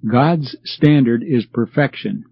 God's standard is perfection.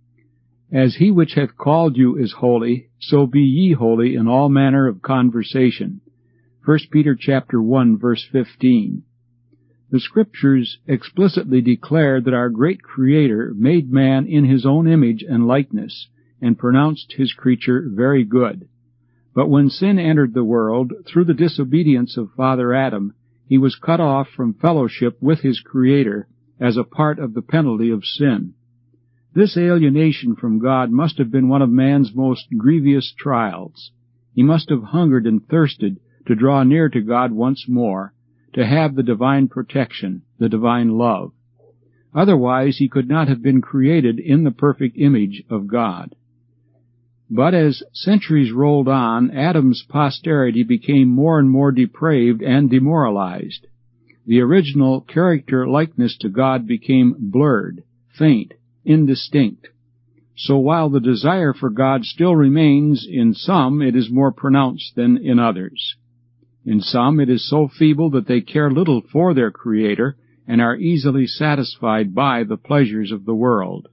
As he which hath called you is holy, so be ye holy in all manner of conversation. 1 Peter chapter 1, verse 15. The Scriptures explicitly declare that our great Creator made man in his own image and likeness, and pronounced his creature very good. But when sin entered the world, through the disobedience of Father Adam, he was cut off from fellowship with his Creator as a part of the penalty of sin. This alienation from God must have been one of man's most grievous trials. He must have hungered and thirsted to draw near to God once more, to have the divine protection, the divine love. Otherwise he could not have been created in the perfect image of God. But as centuries rolled on, Adam's posterity became more and more depraved and demoralized. The original character likeness to God became blurred, faint, indistinct. So while the desire for God still remains, in some it is more pronounced than in others. In some it is so feeble that they care little for their Creator and are easily satisfied by the pleasures of the world.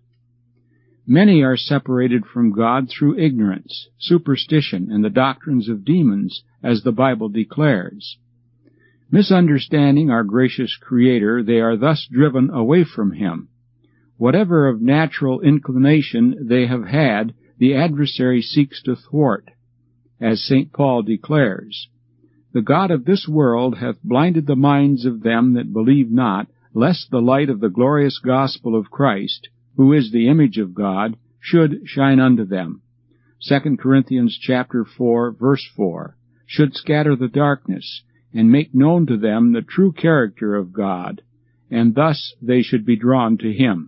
Many are separated from God through ignorance, superstition, and the doctrines of demons, as the Bible declares. Misunderstanding our gracious Creator, they are thus driven away from Him. Whatever of natural inclination they have had, the adversary seeks to thwart. As St. Paul declares, "The God of this world hath blinded the minds of them that believe not, lest the light of the glorious gospel of Christ, who is the image of God, should shine unto them." 2 Corinthians chapter 4, verse 4, should scatter the darkness, and make known to them the true character of God, and thus they should be drawn to Him.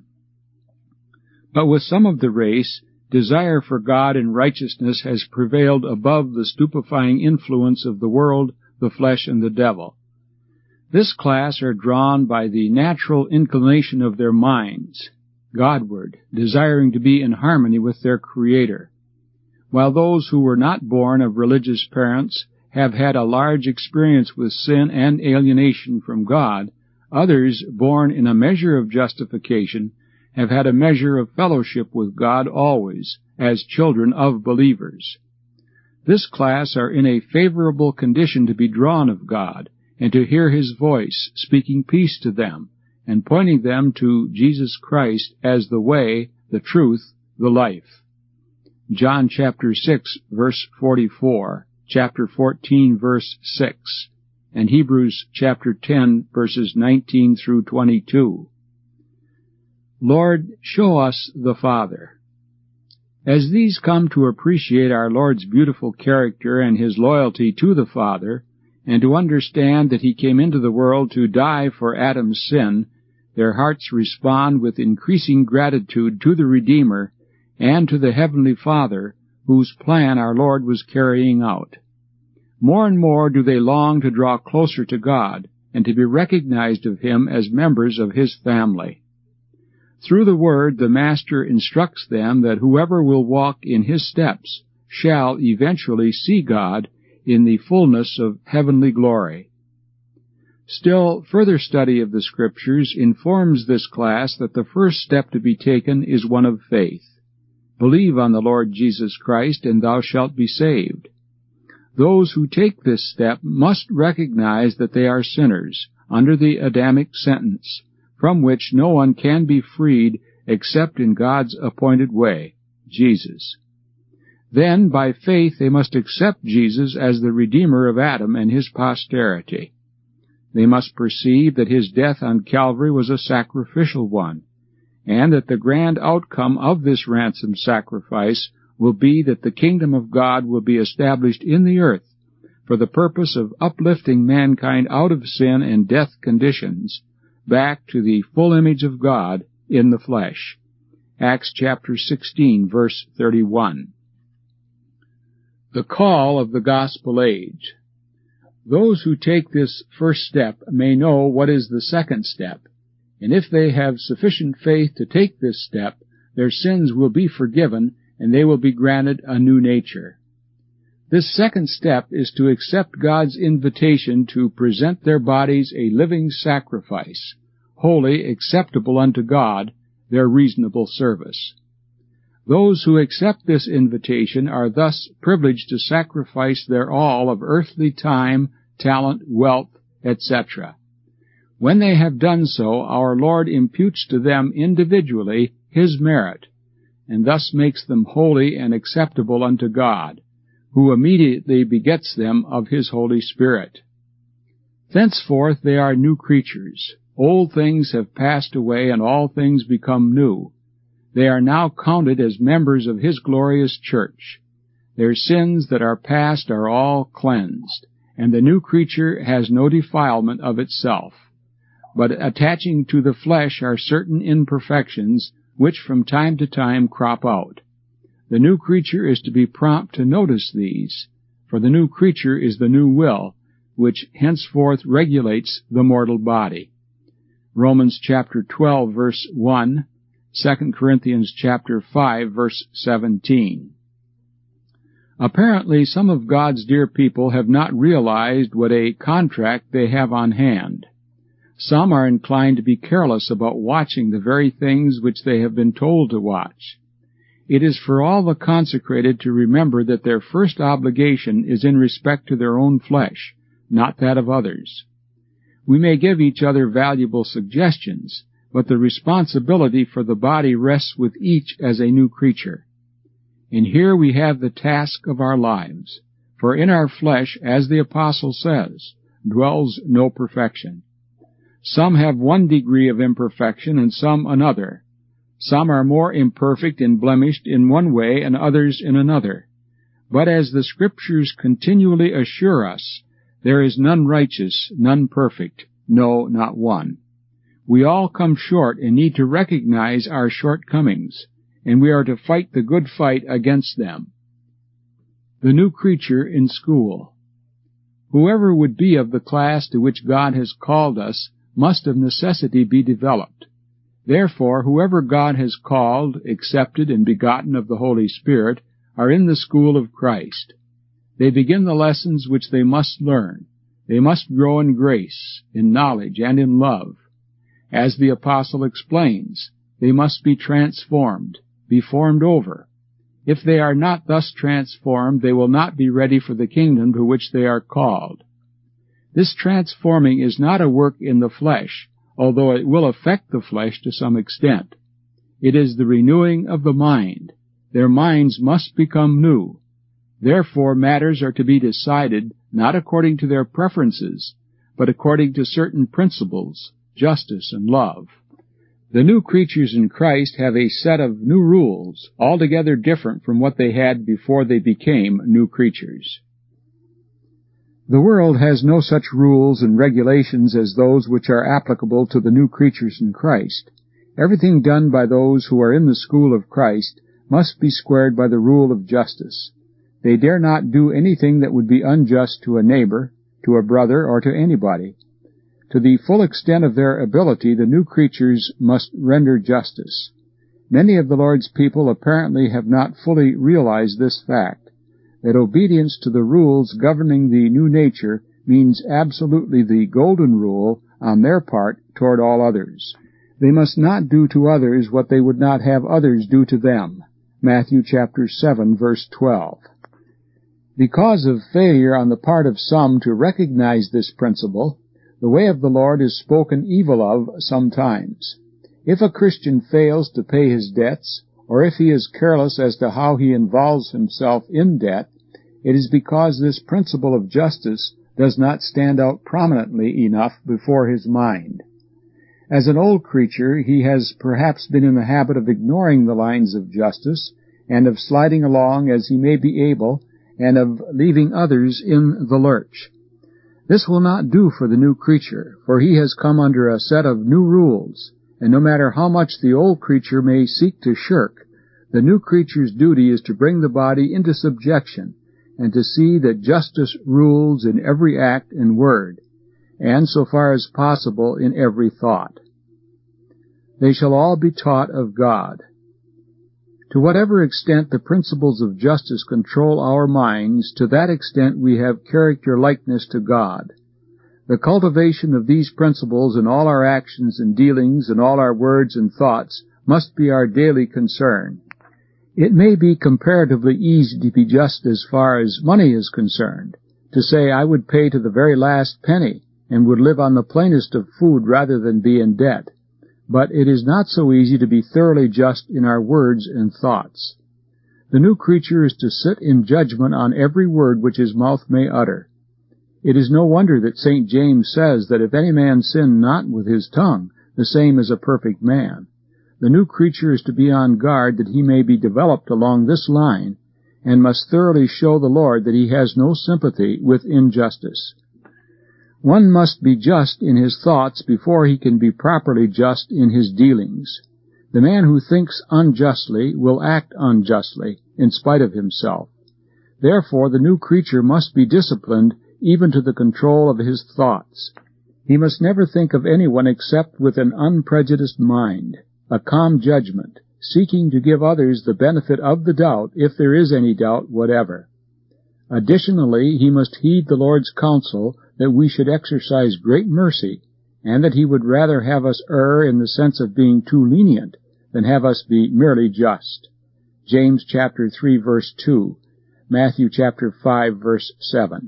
But with some of the race, desire for God and righteousness has prevailed above the stupefying influence of the world, the flesh, and the devil. This class are drawn by the natural inclination of their minds Godward, desiring to be in harmony with their Creator, while those who were not born of religious parents have had a large experience with sin and alienation from God. Others, born in a measure of justification, have had a measure of fellowship with God always, as children of believers. This class are in a favorable condition to be drawn of God, and to hear His voice, speaking peace to them, and pointing them to Jesus Christ as the way, the truth, the life. John chapter 6, verse 44, chapter 14, verse 6, and Hebrews chapter 10, verses 19 through 22. Lord, show us the Father. As these come to appreciate our Lord's beautiful character and His loyalty to the Father, and to understand that He came into the world to die for Adam's sin, their hearts respond with increasing gratitude to the Redeemer and to the Heavenly Father, whose plan our Lord was carrying out. More and more do they long to draw closer to God, and to be recognized of Him as members of His family. Through the Word, the Master instructs them that whoever will walk in His steps shall eventually see God in the fullness of heavenly glory. Still, further study of the Scriptures informs this class that the first step to be taken is one of faith. Believe on the Lord Jesus Christ, and thou shalt be saved. Those who take this step must recognize that they are sinners, under the Adamic sentence, from which no one can be freed except in God's appointed way, Jesus. Then, by faith, they must accept Jesus as the Redeemer of Adam and his posterity. They must perceive that His death on Calvary was a sacrificial one, and that the grand outcome of this ransom sacrifice will be that the kingdom of God will be established in the earth for the purpose of uplifting mankind out of sin and death conditions back to the full image of God in the flesh. Acts chapter 16, verse 31. The call of the gospel age. Those who take this first step may know what is the second step, and if they have sufficient faith to take this step, their sins will be forgiven and they will be granted a new nature. This second step is to accept God's invitation to present their bodies a living sacrifice, holy, acceptable unto God, their reasonable service. Those who accept this invitation are thus privileged to sacrifice their all of earthly time, talent, wealth, etc. When they have done so, our Lord imputes to them individually His merit, and thus makes them holy and acceptable unto God, who immediately begets them of His Holy Spirit. Thenceforth they are new creatures. Old things have passed away, and all things become new. They are now counted as members of His glorious church. Their sins that are past are all cleansed, and the new creature has no defilement of itself. But attaching to the flesh are certain imperfections, which from time to time crop out. The new creature is to be prompt to notice these, for the new creature is the new will, which henceforth regulates the mortal body. Romans chapter 12, verse 1, 2 Corinthians chapter 5, verse 17. Apparently, some of God's dear people have not realized what a contract they have on hand. Some are inclined to be careless about watching the very things which they have been told to watch. It is for all the consecrated to remember that their first obligation is in respect to their own flesh, not that of others. We may give each other valuable suggestions, but the responsibility for the body rests with each as a new creature. And here we have the task of our lives, for in our flesh, as the Apostle says, dwells no perfection. Some have one degree of imperfection and some another. Some are more imperfect and blemished in one way and others in another. But as the Scriptures continually assure us, there is none righteous, none perfect, no, not one. We all come short and need to recognize our shortcomings, and we are to fight the good fight against them. The new creature in school. Whoever would be of the class to which God has called us must of necessity be developed. Therefore, whoever God has called, accepted, and begotten of the Holy Spirit are in the school of Christ. They begin the lessons which they must learn. They must grow in grace, in knowledge, and in love. As the Apostle explains, they must be transformed, be formed over. If they are not thus transformed, they will not be ready for the kingdom to which they are called. This transforming is not a work in the flesh, although it will affect the flesh to some extent. It is the renewing of the mind. Their minds must become new. Therefore, matters are to be decided not according to their preferences, but according to certain principles, justice and love. The new creatures in Christ have a set of new rules, altogether different from what they had before they became new creatures. The world has no such rules and regulations as those which are applicable to the new creatures in Christ. Everything done by those who are in the school of Christ must be squared by the rule of justice. They dare not do anything that would be unjust to a neighbor, to a brother, or to anybody. To the full extent of their ability, the new creatures must render justice. Many of the Lord's people apparently have not fully realized this fact, that obedience to the rules governing the new nature means absolutely the golden rule on their part toward all others. They must not do to others what they would not have others do to them. Matthew chapter 7, verse 12. Because of failure on the part of some to recognize this principle, the way of the Lord is spoken evil of sometimes. If a Christian fails to pay his debts, or if he is careless as to how he involves himself in debt, it is because this principle of justice does not stand out prominently enough before his mind. As an old creature, he has perhaps been in the habit of ignoring the lines of justice, and of sliding along as he may be able, and of leaving others in the lurch. This will not do for the new creature, for he has come under a set of new rules, and no matter how much the old creature may seek to shirk, the new creature's duty is to bring the body into subjection, and to see that justice rules in every act and word, and so far as possible in every thought. They shall all be taught of God. To whatever extent the principles of justice control our minds, to that extent we have character likeness to God. The cultivation of these principles in all our actions and dealings, in all our words and thoughts, must be our daily concern. It may be comparatively easy to be just as far as money is concerned, to say I would pay to the very last penny, and would live on the plainest of food rather than be in debt. But it is not so easy to be thoroughly just in our words and thoughts. The new creature is to sit in judgment on every word which his mouth may utter. It is no wonder that St. James says that if any man sin not with his tongue, the same is a perfect man. The new creature is to be on guard that he may be developed along this line, and must thoroughly show the Lord that he has no sympathy with injustice. One must be just in his thoughts before he can be properly just in his dealings. The man who thinks unjustly will act unjustly, in spite of himself. Therefore, the new creature must be disciplined even to the control of his thoughts. He must never think of anyone except with an unprejudiced mind, a calm judgment, seeking to give others the benefit of the doubt, if there is any doubt whatever. Additionally, he must heed the Lord's counsel that we should exercise great mercy, and that he would rather have us err in the sense of being too lenient than have us be merely just. James chapter 3 verse 2, Matthew chapter 5 verse 7.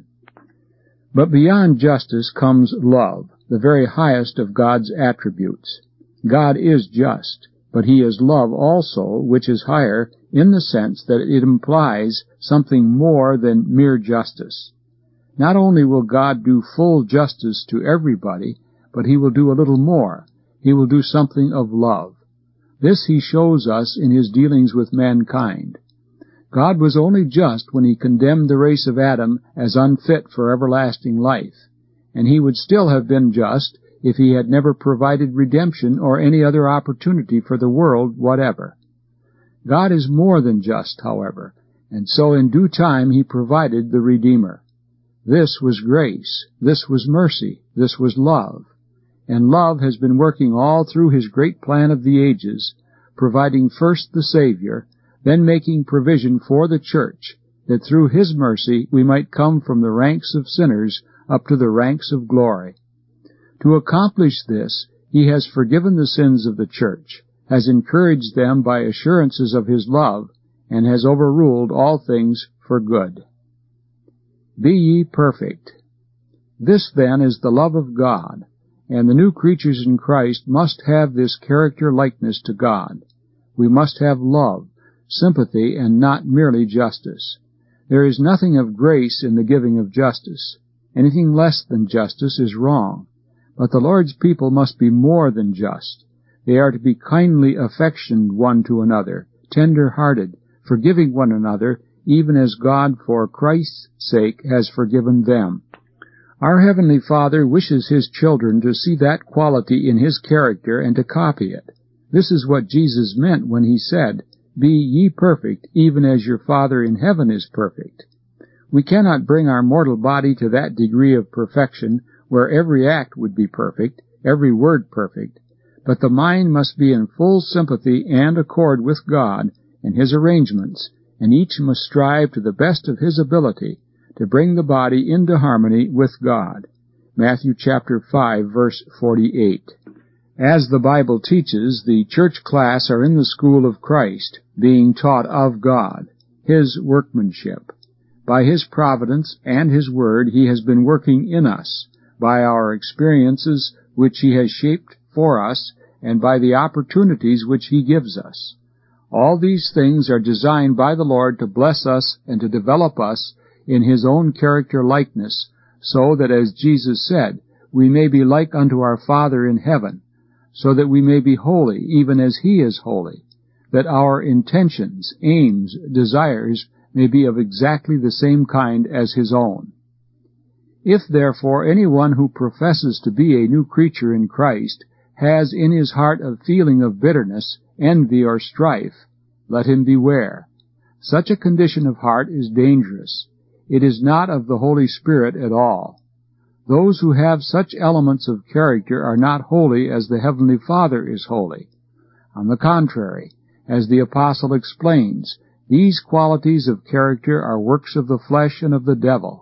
But beyond justice comes love, the very highest of God's attributes. God is just, but he is love also, which is higher in the sense that it implies something more than mere justice. Not only will God do full justice to everybody, but he will do a little more. He will do something of love. This he shows us in his dealings with mankind. God was only just when he condemned the race of Adam as unfit for everlasting life, and he would still have been just if he had never provided redemption or any other opportunity for the world whatever. God is more than just, however, and so in due time he provided the Redeemer. This was grace, this was mercy, this was love. And love has been working all through his great plan of the ages, providing first the Savior, then making provision for the church, that through his mercy we might come from the ranks of sinners up to the ranks of glory. To accomplish this, he has forgiven the sins of the church, has encouraged them by assurances of his love, and has overruled all things for good. Be ye perfect. This, then, is the love of God, and the new creatures in Christ must have this character likeness to God. We must have love, sympathy, and not merely justice. There is nothing of grace in the giving of justice. Anything less than justice is wrong. But the Lord's people must be more than just. They are to be kindly affectioned one to another, tender-hearted, forgiving one another, even as God, for Christ's sake, has forgiven them. Our Heavenly Father wishes his children to see that quality in his character and to copy it. This is what Jesus meant when he said, "Be ye perfect, even as your Father in heaven is perfect." We cannot bring our mortal body to that degree of perfection where every act would be perfect, every word perfect, but the mind must be in full sympathy and accord with God and his arrangements, and each must strive to the best of his ability to bring the body into harmony with God. Matthew chapter 5 verse 48. As the Bible teaches, the church class are in the school of Christ, being taught of God, his workmanship. By his providence and his word he has been working in us, by our experiences which he has shaped for us, and by the opportunities which he gives us. All these things are designed by the Lord to bless us and to develop us in his own character likeness, so that, as Jesus said, we may be like unto our Father in heaven, so that we may be holy even as he is holy, that our intentions, aims, desires may be of exactly the same kind as his own. If, therefore, anyone who professes to be a new creature in Christ has in his heart a feeling of bitterness, envy, or strife, let him beware. Such a condition of heart is dangerous. It is not of the Holy Spirit at all. Those who have such elements of character are not holy as the Heavenly Father is holy. On the contrary, as the Apostle explains, these qualities of character are works of the flesh and of the devil,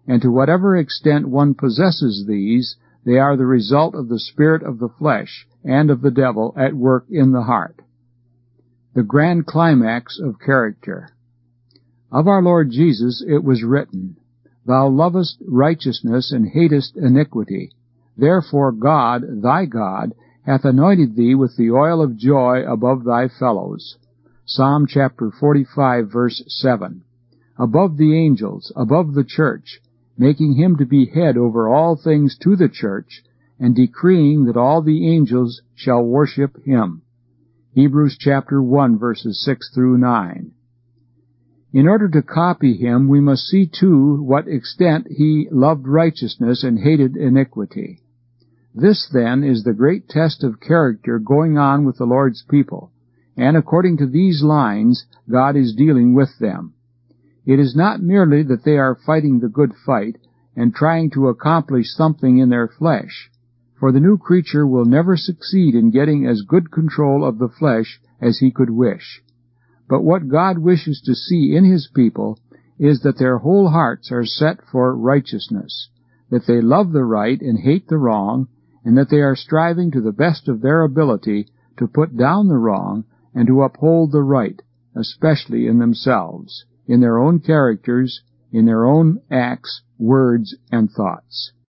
and to whatever extent one possesses these, they are the result of the spirit of the flesh and of the devil at work in the heart. The grand climax of character. Of our Lord Jesus it was written, Thou lovest righteousness and hatest iniquity. Therefore God, thy God, hath anointed thee with the oil of joy above thy fellows. Psalm chapter 45, verse 7. Above the angels, above the church, making him to be head over all things to the church, and decreeing that all the angels shall worship him. Hebrews chapter 1, verses 6 through 9. In order to copy him, we must see to what extent he loved righteousness and hated iniquity. This, then, is the great test of character going on with the Lord's people, and according to these lines, God is dealing with them. It is not merely that they are fighting the good fight and trying to accomplish something in their flesh, for the new creature will never succeed in getting as good control of the flesh as he could wish. But what God wishes to see in his people is that their whole hearts are set for righteousness, that they love the right and hate the wrong, and that they are striving to the best of their ability to put down the wrong and to uphold the right, especially in themselves, in their own characters, in their own acts, words, and thoughts.